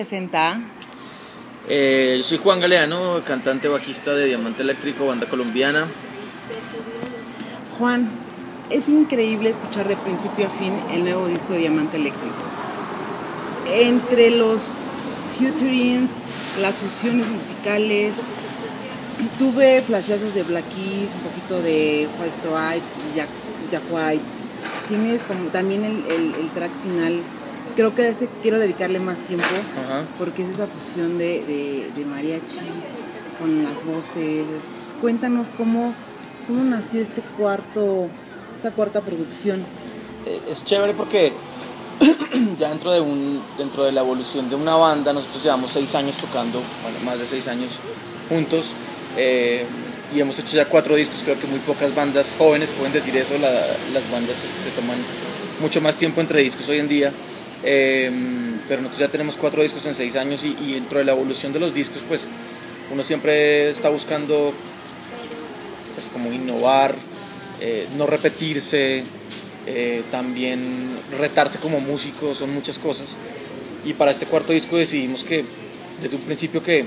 Presenta. Yo soy Juan Galeano, cantante bajista de Diamante Eléctrico, banda colombiana. Juan, es increíble escuchar de principio a fin el nuevo disco de Diamante Eléctrico. Entre los featurings, las fusiones musicales, tuve flashazos de Black Keys, un poquito de White Stripes, Jack White. Tienes como también el track final. Creo que a ese quiero dedicarle más tiempo. Ajá. Porque es esa fusión de mariachi con las voces. Cuéntanos cómo nació esta cuarta producción. Es chévere porque ya dentro de la evolución de una banda, nosotros llevamos 6 años tocando, bueno, más de 6 años juntos, y hemos hecho ya 4 discos. Creo que muy pocas bandas jóvenes pueden decir eso. Las bandas se toman mucho más tiempo entre discos hoy en día. Pero nosotros ya tenemos 4 discos en 6 años y dentro de la evolución de los discos, pues uno siempre está buscando, pues, como innovar, no repetirse, también retarse como músico. Son muchas cosas, y para este cuarto disco decidimos que desde un principio que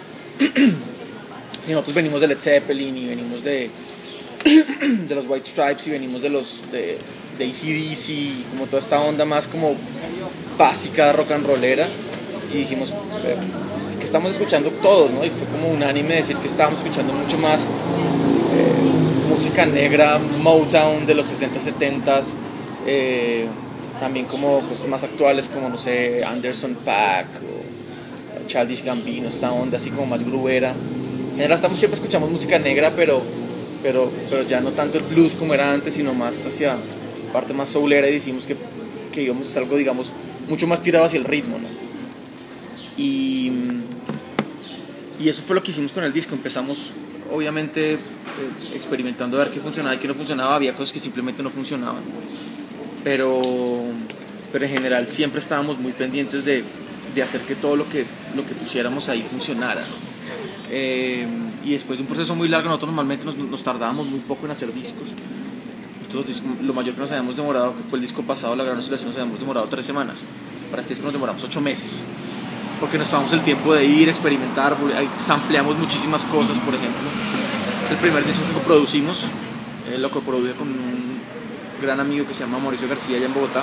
y nosotros venimos de Led Zeppelin y venimos de los White Stripes y venimos de AC/DC y como toda esta onda más como básica rock and rollera, y dijimos que estamos escuchando todos, ¿no? Y fue como unánime decir que estábamos escuchando mucho más música negra, Motown de los 60, 70s, también como cosas más actuales como, no sé, Anderson .Paak o Childish Gambino, esta onda así como más grubera. En general siempre escuchamos música negra, pero ya no tanto el blues como era antes, sino más hacia parte más soulera, y decimos que íbamos a hacer algo, digamos, mucho más tirado hacia el ritmo, ¿no? Y eso fue lo que hicimos con el disco. Empezamos, obviamente, experimentando a ver qué funcionaba y qué no funcionaba. Había cosas que simplemente no funcionaban, pero en general siempre estábamos muy pendientes de hacer que todo lo que pusiéramos ahí funcionara, ¿no? Y después de un proceso muy largo, nosotros normalmente nos tardábamos muy poco en hacer discos. Lo mayor que nos habíamos demorado, que fue el disco pasado, La Gran Oscilación, nos habíamos demorado 3 semanas. Para este disco nos demoramos 8 meses, porque nos tomamos el tiempo de ir, experimentar, sampleamos muchísimas cosas. Por ejemplo, el primer disco que producimos, lo coproduje con un gran amigo que se llama Mauricio García, allá en Bogotá,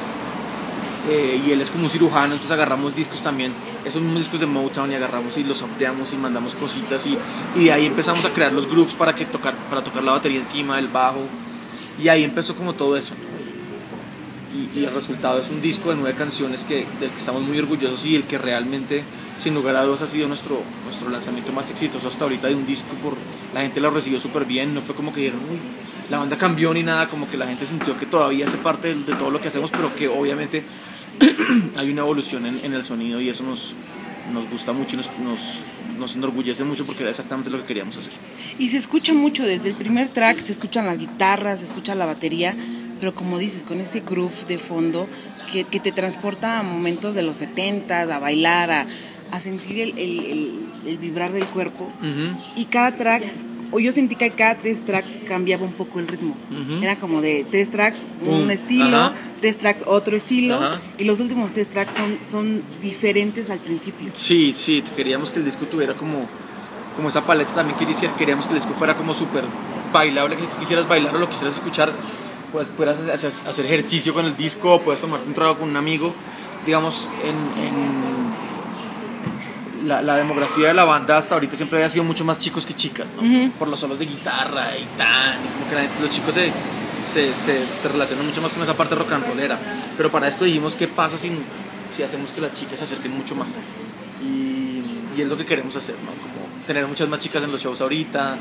y él es como un cirujano. Entonces agarramos discos también, esos mismos discos de Motown, y agarramos y los ampliamos y mandamos cositas, y de ahí empezamos a crear los grooves para tocar la batería encima, el bajo. Y ahí empezó como todo eso, y el resultado es un disco de 9 canciones del que estamos muy orgullosos, y el que realmente, sin lugar a dudas, ha sido nuestro lanzamiento más exitoso hasta ahorita de un disco. La gente lo recibió súper bien. No fue como que dijeron, uy, la banda cambió ni nada. Como que la gente sintió que todavía hace parte de todo lo que hacemos, pero que obviamente hay una evolución en el sonido, y eso nos gusta mucho y nos enorgullece mucho, porque era exactamente lo que queríamos hacer. Y se escucha mucho desde el primer track, se escuchan las guitarras, se escucha la batería, pero como dices, con ese groove de fondo que te transporta a momentos de los 70, a bailar, a sentir el vibrar del cuerpo. Uh-huh. Y cada track, o yo sentí que cada 3 tracks cambiaba un poco el ritmo. Uh-huh. Era como de 3 tracks un estilo, uh-huh. 3 tracks otro estilo, uh-huh. Y los últimos 3 tracks son diferentes al principio. Sí, queríamos que el disco tuviera como esa paleta. También queríamos que el disco fuera como súper bailable, que si tú quisieras bailar o lo quisieras escuchar, pues puedas hacer ejercicio con el disco, o puedes tomarte un trago con un amigo. Digamos, en la demografía de la banda hasta ahorita siempre había sido mucho más chicos que chicas, ¿no? Uh-huh. Por los solos de guitarra y como que los chicos se relacionan mucho más con esa parte rock and rollera. Pero para esto dijimos, ¿qué pasa si hacemos que las chicas se acerquen mucho más? Y es lo que queremos hacer, ¿no? Como tener muchas más chicas en los shows ahorita,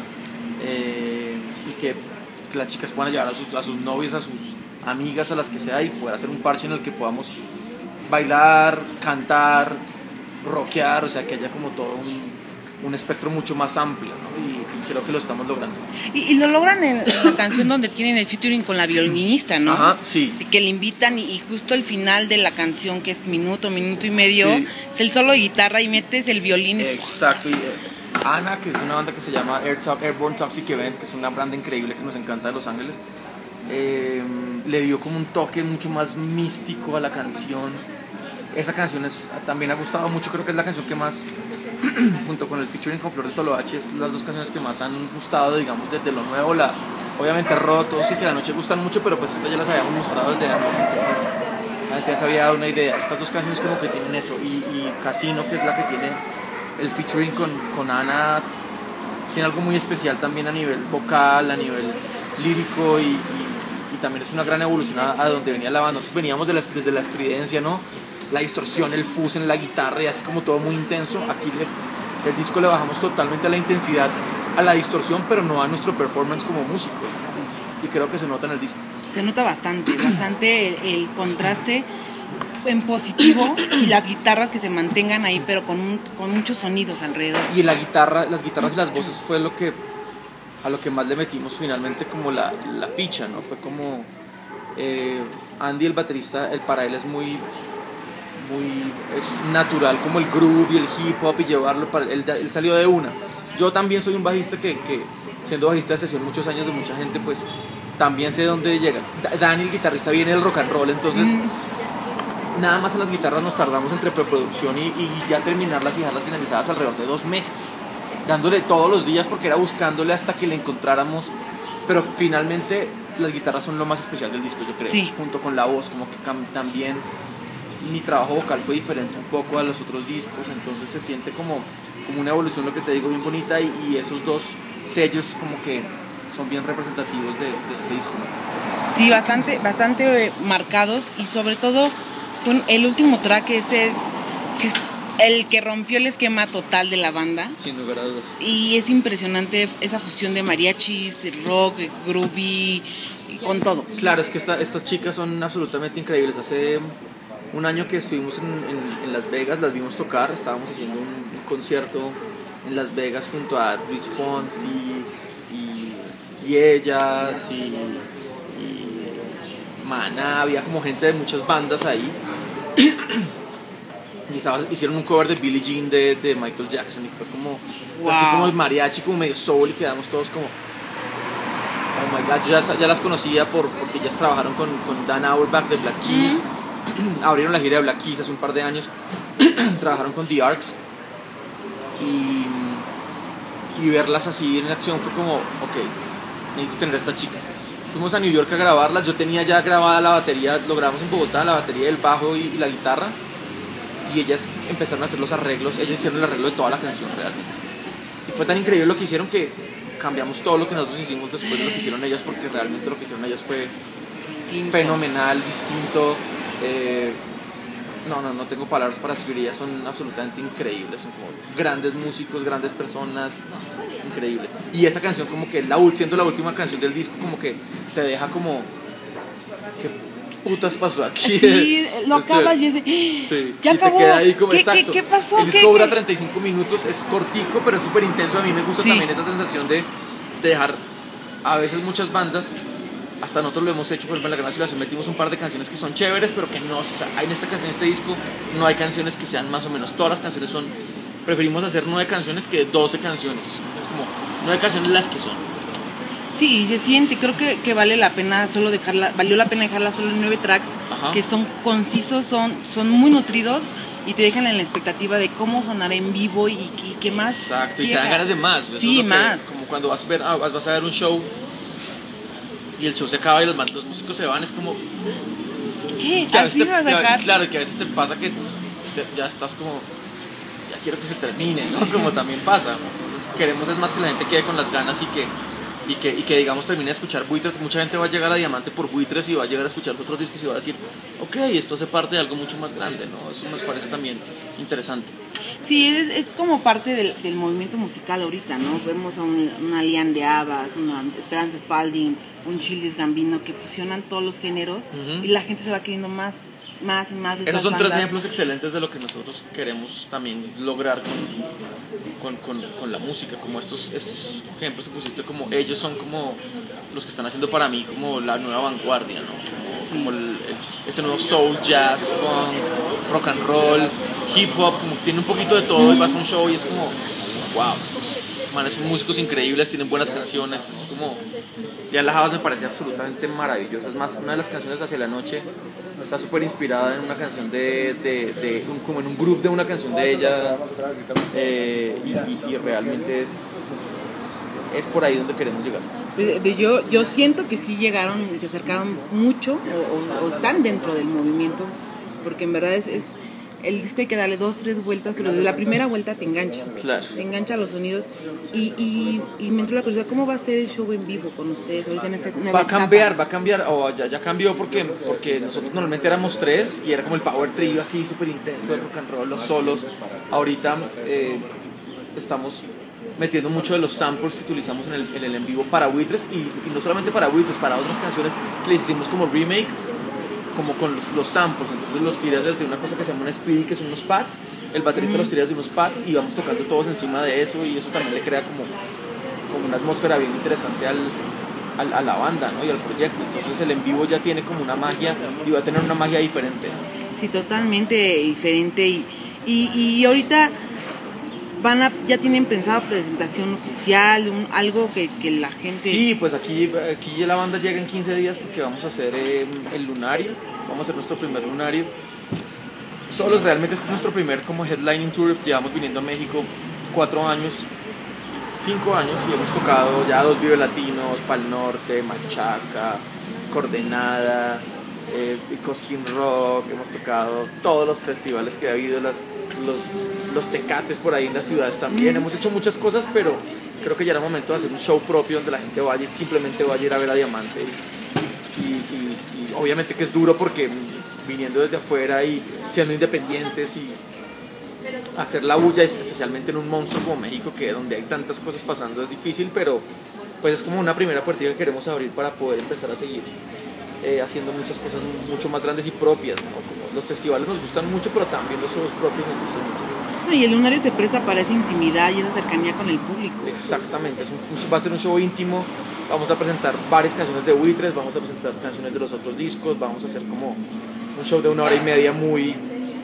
y que las chicas puedan llevar a sus novios, a sus amigas, a las que sea, y poder hacer un parche en el que podamos bailar, cantar, rockear, o sea, que haya como todo un espectro mucho más amplio, ¿no? Y creo que lo estamos logrando. Y lo logran en la canción donde tienen el featuring con la violinista, ¿no? Ajá, sí. Que le invitan, y justo el final de la canción, que es minuto y medio, sí, es el solo de guitarra y metes el violín. Exacto. Y Ana, que es de una banda que se llama Airborne Toxic Event, que es una banda increíble que nos encanta de Los Ángeles, le dio como un toque mucho más místico a la canción. Esa canción también ha gustado mucho, creo que es la canción que más, junto con el featuring con Flor de Toloache, es las dos canciones que más han gustado, digamos, desde lo nuevo. Obviamente Rotos y Si la Noche gustan mucho, pero pues estas ya las habíamos mostrado desde antes, entonces la gente ya se había dado una idea. Estas dos canciones como que tienen eso, y Casino, que es la que tiene el featuring con Ana, tiene algo muy especial también a nivel vocal, a nivel lírico, y también es una gran evolución a donde venía la banda. Nosotros veníamos desde la estridencia, ¿no? La distorsión, el fuzz en la guitarra y así como todo muy intenso. Aquí el disco le bajamos totalmente a la intensidad, a la distorsión, pero no a nuestro performance como músicos. Y creo que se nota en el disco. Se nota bastante el contraste en positivo y las guitarras que se mantengan ahí, pero con muchos sonidos alrededor. Y las guitarras y las voces fue a lo que más le metimos finalmente como la ficha, ¿no? Fue como Andy, el baterista, para él es muy natural como el groove y el hip hop y llevarlo él salió de una. Yo también soy un bajista que siendo bajista de sesión muchos años de mucha gente, pues también sé dónde llega. Dani, el guitarrista, viene del rock and roll, entonces nada más en las guitarras nos tardamos entre preproducción y ya terminarlas y dejarlas finalizadas alrededor de 2 meses, dándole todos los días porque era buscándole hasta que le encontráramos. Pero finalmente las guitarras son lo más especial del disco, yo creo, sí. Junto con la voz, como que también mi trabajo vocal fue diferente un poco a los otros discos, entonces se siente como una evolución, lo que te digo, bien bonita, y esos dos sellos como que son bien representativos de este disco, ¿no? Sí, bastante marcados, y sobre todo con el último track, ese es el que rompió el esquema total de la banda. Sin lugar a dudas. Y es impresionante esa fusión de mariachis, el rock, el groovy, con todo. Claro, es que estas chicas son absolutamente increíbles. Hace un año que estuvimos en Las Vegas, las vimos tocar, estábamos haciendo un concierto en Las Vegas junto a Luis Fonsi y ellas y Maná, había como gente de muchas bandas ahí. Y hicieron un cover de Billie Jean de Michael Jackson, y fue como, wow, así como el mariachi, como medio soul, y quedamos todos como, oh my god. Yo ya las conocía porque ellas trabajaron con Dan Auerbach de Black Keys. Abrieron la gira de Black Keys hace un par de años. Trabajaron con The Arcs, y verlas así en acción fue como, ok, necesito tener a estas chicas. Fuimos a New York a grabarlas. Yo tenía ya grabada la batería, lo grabamos en Bogotá, la batería, el bajo y la guitarra, y ellas empezaron a hacer los arreglos. Ellas hicieron el arreglo de toda la canción realmente, y fue tan increíble lo que hicieron que cambiamos todo lo que nosotros hicimos después de lo que hicieron ellas, porque realmente lo que hicieron ellas fue fenomenal, distinto. No tengo palabras para escribir. Ellas son absolutamente increíbles, son como grandes músicos, grandes personas, increíble. Y esa canción como que siendo la última canción del disco, como que te deja como, ¿qué putas pasó aquí? Sí, lo acabas y ese, sí, ya y acabó. te queda ahí como, exacto. ¿Qué pasó? El disco dura 35 minutos, es cortico, pero es súper intenso. A mí me gusta también esa sensación de dejar, a veces muchas bandas, hasta nosotros lo hemos hecho, por ejemplo en La Gran Oscilación metimos un par de canciones que son chéveres, pero que no, o sea, en este disco no hay canciones que sean más o menos, todas las canciones son, preferimos hacer 9 canciones que 12 canciones, es como 9 canciones las que son. Sí, se siente, creo que valió la pena dejarla solo en 9 tracks. Ajá. Que son concisos, son muy nutridos, y te dejan en la expectativa de cómo sonará en vivo y qué más. Exacto, y te dan ganas de más. Sí, más. Como cuando vas a ver un show y el show se acaba y los músicos se van, es como, ¿qué? ¿Así vas a sacar? Claro, que a veces te pasa que ya estás como, ya quiero que se termine, ¿no? Como también pasa. Entonces queremos es más que la gente quede con las ganas y que digamos termine de escuchar Buitres. Mucha gente va a llegar a Diamante por Buitres y va a llegar a escuchar otros discos y va a decir, ok, esto hace parte de algo mucho más grande, ¿no? Eso nos parece también interesante. Sí, es como parte del movimiento musical ahorita, ¿no? Vemos a una Lian de Abbas, una Esperanza Spalding, un Childish Gambino, que fusionan todos los géneros, y la gente se va queriendo más y más de esas Esos son bandas. 3 ejemplos excelentes de lo que nosotros queremos también lograr con la música, como estos ejemplos que pusiste, como ellos son como los que están haciendo para mí como la nueva vanguardia, ¿no? Como ese nuevo soul, jazz, funk, rock and roll, hip hop, como que tiene un poquito de todo, y vas a un show y es como, wow, manes son músicos increíbles, tienen buenas canciones, es como... Ya La Havas me parece absolutamente maravillosa, es más, una de las canciones Hacia la Noche está súper inspirada en una canción como en un grupo de una canción de ella, y realmente es por ahí donde queremos llegar. Yo siento que sí llegaron, se acercaron mucho o están dentro del movimiento, porque en verdad es el disco hay que darle 2-3 vueltas, pero desde la primera vuelta te engancha. Claro. Te engancha los sonidos y me entró la curiosidad, ¿cómo va a ser el show en vivo con ustedes ahorita en esta nueva Va a cambiar, ya cambió porque nosotros normalmente éramos 3 y era como el power trio así súper intenso, el rock and roll, los solos. Ahorita estamos metiendo mucho de los samples que utilizamos en el en vivo para Buitres y no solamente para Buitres, para otras canciones que les hicimos como remake, como con los samples. Entonces los tiras desde una cosa que se llama un speedy, que son unos pads, el baterista los tira desde unos pads y vamos tocando todos encima de eso, y eso también le crea como una atmósfera bien interesante a la banda, ¿no? Y al proyecto. Entonces el en vivo ya tiene como una magia y va a tener una magia diferente. Sí, totalmente diferente y ahorita ya tienen pensado presentación oficial, algo que la gente... Sí, pues aquí la banda llega en 15 días porque vamos a hacer el lunario, vamos a hacer nuestro primer lunario. Solos, realmente este es nuestro primer como headlining tour, llevamos viniendo a México 5 años y hemos tocado ya 2 Vive Latinos, Pal Norte, Machaca, Coordenada, Cosquín Rock, hemos tocado todos los festivales que ha habido, los tecates por ahí en las ciudades también, hemos hecho muchas cosas, pero creo que ya era momento de hacer un show propio donde la gente vaya y simplemente vaya a ir a ver a Diamante y obviamente que es duro porque viniendo desde afuera y siendo independientes y hacer la bulla, especialmente en un monstruo como México, que donde hay tantas cosas pasando es difícil, pero pues es como una primera puerta que queremos abrir para poder empezar a seguir haciendo muchas cosas mucho más grandes y propias, ¿no? Como los festivales nos gustan mucho, pero también los shows propios nos gustan mucho. Y el lunario se presta para esa intimidad y esa cercanía con el público. Exactamente, va a ser un show íntimo, vamos a presentar varias canciones de Buitres, vamos a presentar canciones de los otros discos, vamos a hacer como un show de 1 hora y media muy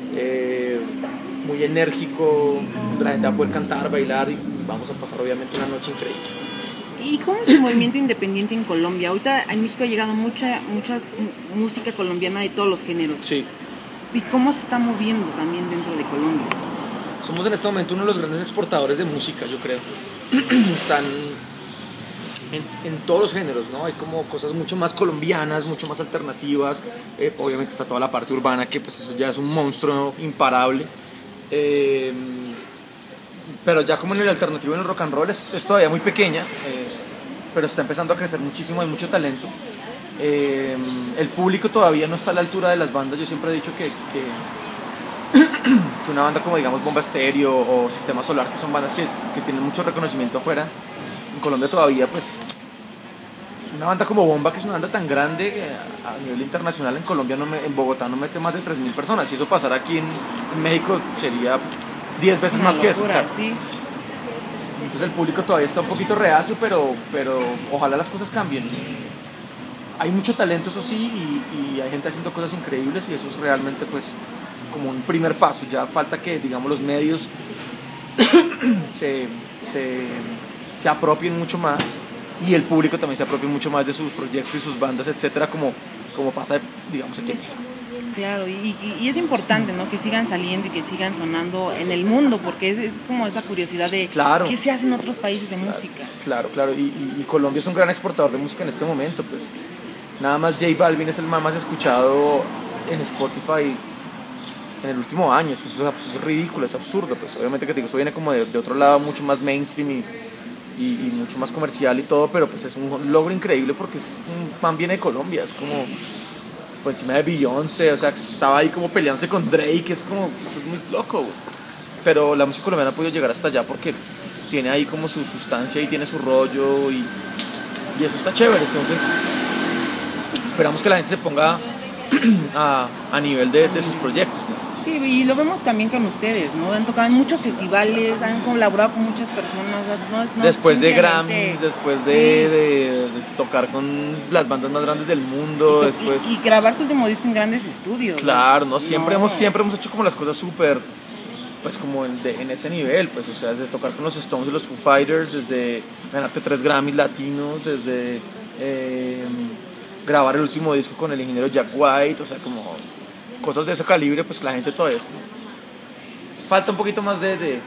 enérgico, donde la gente va a poder cantar, bailar y vamos a pasar obviamente una noche increíble. ¿Y cómo es el movimiento independiente en Colombia? Ahorita en México ha llegado mucha música colombiana de todos los géneros. Sí. ¿Y cómo se está moviendo también dentro de Colombia? Somos en este momento uno de los grandes exportadores de música, yo creo. Están en todos los géneros, ¿no? Hay como cosas mucho más colombianas, mucho más alternativas. Obviamente está toda la parte urbana, que pues eso ya es un monstruo imparable. Pero ya como en el alternativo, en el rock and roll es todavía muy pequeña, pero está empezando a crecer muchísimo, hay mucho talento. El público todavía no está a la altura de las bandas. Yo siempre he dicho que una banda como digamos Bomba Estéreo o Sistema Solar, que son bandas que tienen mucho reconocimiento afuera, en Colombia todavía pues una banda como Bomba, que es una banda tan grande a nivel internacional, en Colombia en Bogotá no mete más de 3.000 personas. Si eso pasara aquí en México sería 10 veces más que eso, claro. Sí. Entonces el público todavía está un poquito reacio, pero ojalá las cosas cambien. Hay mucho talento, eso sí, y hay gente haciendo cosas increíbles, y eso es realmente pues como un primer paso. Ya falta que digamos los medios se apropien mucho más, y el público también se apropie mucho más de sus proyectos y sus bandas, etcétera, como pasa digamos aquí en México. Claro, y es importante, ¿no? Que sigan saliendo y que sigan sonando en el mundo, porque es como esa curiosidad de qué se hace en otros países de música. Claro, y Colombia es un gran exportador de música en este momento, pues nada más J Balvin es el más escuchado en Spotify en el último año. Eso es ridículo, es absurdo, pues obviamente que te digo, eso viene como de otro lado mucho más mainstream y mucho más comercial y todo, pero pues es un logro increíble porque un man viene de Colombia, es como por encima de Beyoncé, o sea, estaba ahí como peleándose con Drake, es como, eso es muy loco, güey. Pero la música colombiana ha podido llegar hasta allá porque tiene ahí como su sustancia y tiene su rollo y eso está chévere. Entonces esperamos que la gente se ponga a nivel de sus proyectos, ¿no? Sí, y lo vemos también con ustedes, ¿no? Han tocado en muchos festivales, han colaborado con muchas personas. No después de Grammys, después de tocar con las bandas más grandes del mundo, después... Y grabar su último disco en grandes estudios. Claro, ¿no? Siempre hemos hecho como las cosas súper pues como en ese nivel, pues, o sea, desde tocar con los Stones y los Foo Fighters, desde ganarte 3 Grammys latinos, desde grabar el último disco con el ingeniero Jack White, o sea, como cosas de ese calibre, pues la gente todavía es como, falta un poquito más de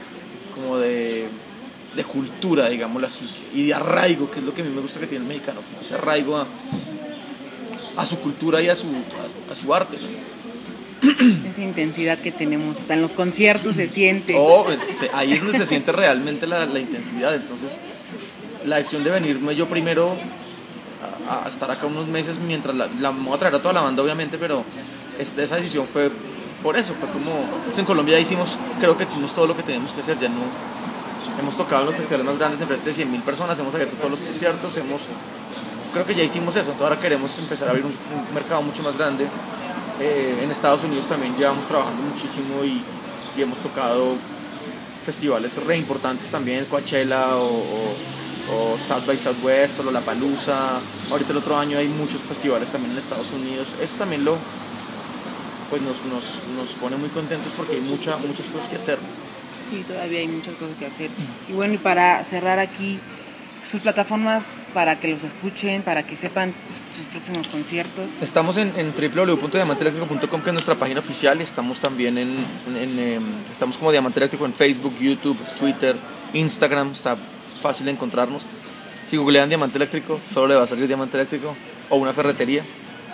cultura, digámoslo así, y de arraigo, que es lo que a mí me gusta que tiene el mexicano, como ese arraigo a su cultura y a su arte, ¿no? Esa intensidad que tenemos, hasta en los conciertos se siente. Ahí es donde se siente realmente la intensidad. Entonces, la decisión de venirme yo primero a estar acá unos meses mientras la voy a traer a toda la banda, obviamente, pero esa decisión fue por eso. Fue como, pues en Colombia creo que hicimos todo lo que teníamos que hacer. Ya no hemos tocado en los festivales más grandes en frente de 100.000 personas, hemos abierto todos los conciertos, creo que ya hicimos eso. Entonces ahora queremos empezar a abrir un mercado mucho más grande. En Estados Unidos también llevamos trabajando muchísimo y hemos tocado festivales re importantes también, Coachella o South by Southwest o Lollapalooza. Ahorita el otro año hay muchos festivales también en Estados Unidos. Eso también pues nos pone muy contentos porque hay muchas cosas que hacer. Sí, todavía hay muchas cosas que hacer. Y bueno, y para cerrar aquí, sus plataformas para que los escuchen, para que sepan sus próximos conciertos. Estamos en www.diamanteelectrico.com, que es nuestra página oficial. Estamos también estamos como Diamante Eléctrico en Facebook, YouTube, Twitter, Instagram. Está fácil de encontrarnos. Si googlean Diamante Eléctrico, solo le va a salir Diamante Eléctrico o una ferretería.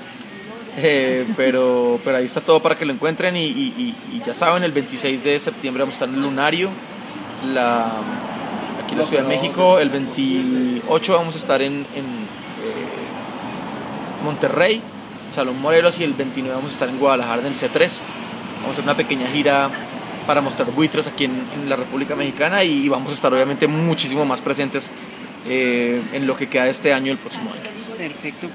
Pero ahí está todo para que lo encuentren y ya saben, el 26 de septiembre vamos a estar en el Lunario, aquí en la Ciudad de México. El 28 vamos a estar en Monterrey, Salón Morelos, y el 29 vamos a estar en Guadalajara en el C3. Vamos a hacer una pequeña gira para mostrar buitres aquí en la República Mexicana y vamos a estar obviamente muchísimo más presentes en lo que queda de este año y el próximo año. Perfecto.